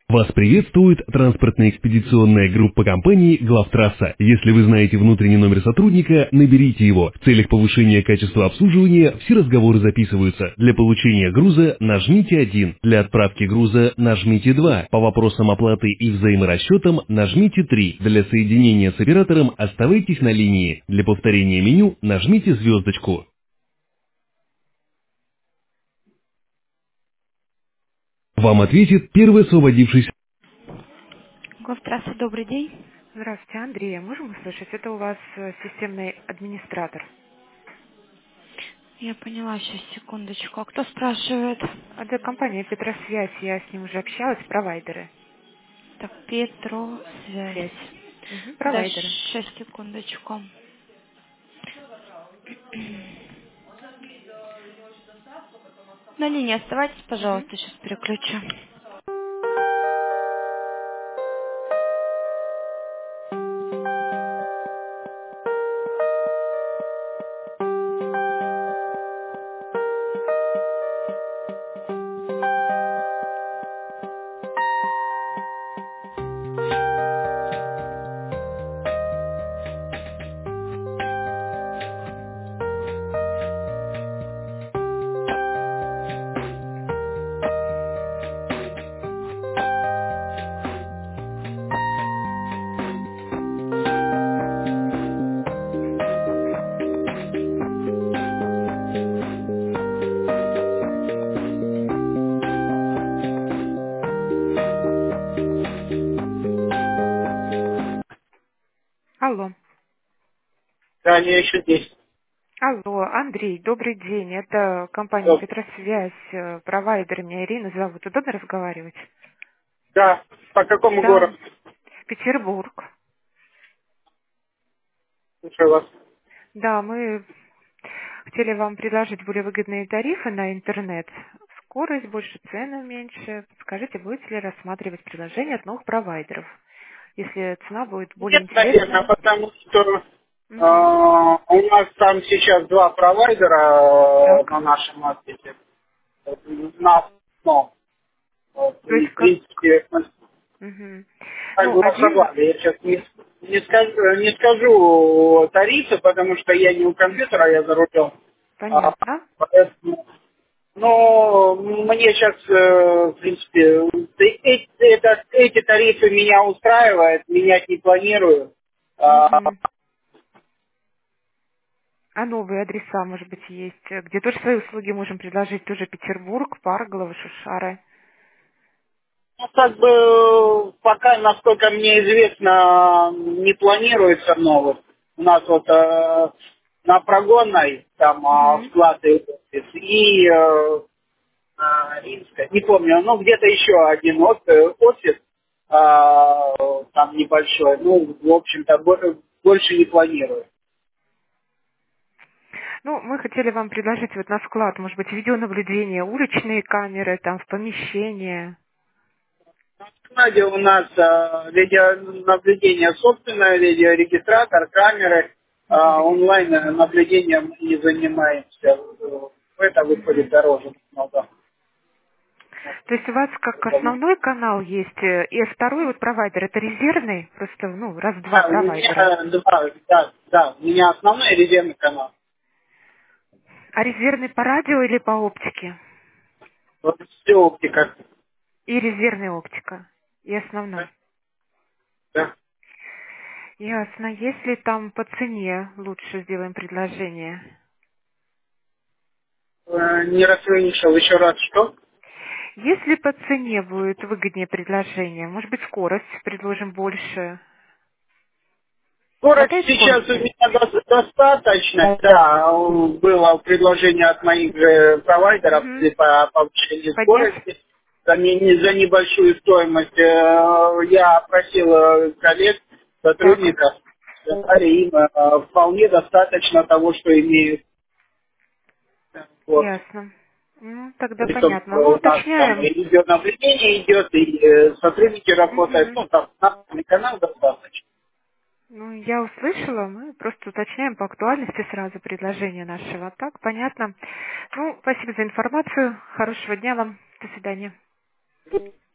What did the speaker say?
Вас приветствует транспортно-экспедиционная группа компании «Главтрасса». Если вы знаете внутренний номер сотрудника, наберите его. В целях повышения качества обслуживания все разговоры записываются. Для получения груза нажмите 1, для отправки груза нажмите 2, по вопросам оплаты и взаиморасчетам нажмите 3, для соединения с оператором оставайтесь на линии. Для повторения меню нажмите звездочку. Вам ответит первый освободившийся. Здравствуйте, добрый день. Здравствуйте, Андрей. Можем услышать? Это у вас системный администратор. Я поняла, сейчас, секундочку. А кто спрашивает? Это компания Петросвязь. Я с ним уже общалась, провайдеры. Так, Петро, связь. Связь. Угу, Да, провайдеры. сейчас, секундочку. На линии оставайтесь, Угу. пожалуйста, сейчас переключу. Алло. Да, я еще здесь. Алло, Андрей, добрый день. Это компания Петросвязь, провайдер. Меня Ирина зовут. Удобно разговаривать? Да, по какому Да. городу? Петербург. Слушаю вас. Да, мы хотели вам предложить более выгодные тарифы на интернет. Скорость больше, цены меньше. Скажите, будете ли рассматривать предложения от новых провайдеров, если цена будет более Нет, наверное, интересная? потому что Мгм. у нас там сейчас два провайдера на Так. нашем маркете. На основном. Вот, То и, есть в как... принципе, Мгм. как Ну, бы один... согласен. Я сейчас не скажу тарифы, потому что я не у Мгм. компьютера, я за рулем. А, Понятно. поэтому но мне сейчас, в принципе, эти тарифы меня устраивают, менять не планирую. А, Мгм. А новые адреса, может быть, есть, где тоже свои услуги можем предложить, тоже Петербург, Парголово, Шушары. ну, как бы, пока, насколько мне известно, не планируется новых. У нас вот на Прогонной, там Мгм. склад и офис, и Римская, не помню, но где-то еще один офис, там небольшой, ну, в общем-то, больше не планирую. Ну, мы хотели вам предложить вот на склад, может быть, видеонаблюдение, уличные камеры там в помещении. Надя, у нас видеонаблюдение собственное, видеорегистратор, камеры, онлайн Видеорегистратор. наблюдением не занимаемся. Это выходит Мгм. дороже намного. То есть у вас как основной канал есть, и второй вот провайдер, это резервный, просто, ну, раз-два Да, у провайдера. меня два, да, у меня основной резервный канал. А резервный по радио или по оптике? Вот все оптика. И резервная оптика, и основной. Да. Ясно. Если там по цене лучше сделаем предложение. Не расслышал еще раз, что? Если по цене будет выгоднее предложение, может быть, скорость предложим больше. Скорость Хватает сейчас у скорости? меня достаточно, да, было предложение от моих же провайдеров Угу. по повышению Поднять? скорости за небольшую стоимость. Я просил коллег, Так, сотрудников, сказали им вполне достаточно того, что имеют. Вот. ясно. Ну, тогда При том, понятно. Мы что у нас там и уточняем. видеонаблюдение идет, и сотрудники работают, Угу. ну, там, на канал достаточно. Ну, я услышала, мы просто уточняем по актуальности сразу предложение нашего. Так, понятно. Ну, спасибо за информацию. Хорошего дня вам. До свидания.